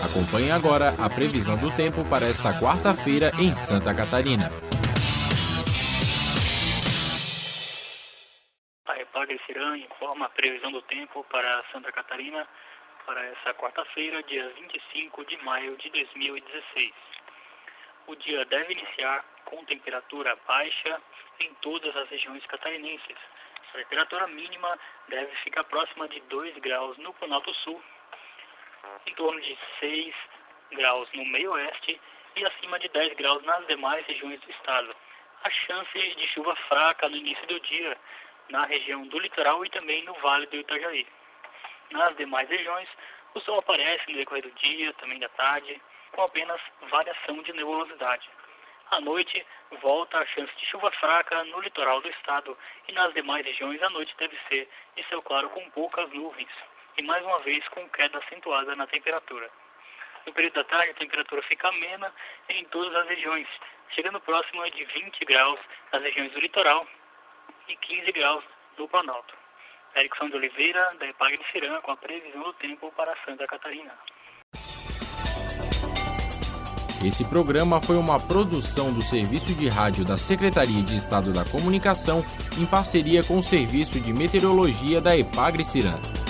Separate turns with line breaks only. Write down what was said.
Acompanhe agora a previsão do tempo para esta quarta-feira em Santa Catarina.
A Epagre-Ciran informa a previsão do tempo para Santa Catarina para essa quarta-feira, dia 25 de maio de 2016. O dia deve iniciar com temperatura baixa em todas as regiões catarinenses. A temperatura mínima deve ficar próxima de 2 graus no Planalto Sul, em torno de 6 graus no meio-oeste e acima de 10 graus nas demais regiões do estado. A chance de chuva fraca no início do dia na região do litoral e também no Vale do Itajaí. Nas demais regiões, o sol aparece no decorrer do dia, também da tarde, com apenas variação de nebulosidade. À noite, volta a chance de chuva fraca no litoral do estado e nas demais regiões a noite deve ser de céu claro com poucas nuvens e mais uma vez com queda acentuada na temperatura. No período da tarde, a temperatura fica amena em todas as regiões, chegando próximo de 20 graus nas regiões do litoral e 15 graus do Planalto. Erickson de Oliveira, da Epagre-Ciran, com a previsão do tempo para Santa Catarina.
Esse programa foi uma produção do Serviço de Rádio da Secretaria de Estado da Comunicação em parceria com o Serviço de Meteorologia da Epagre-Ciran.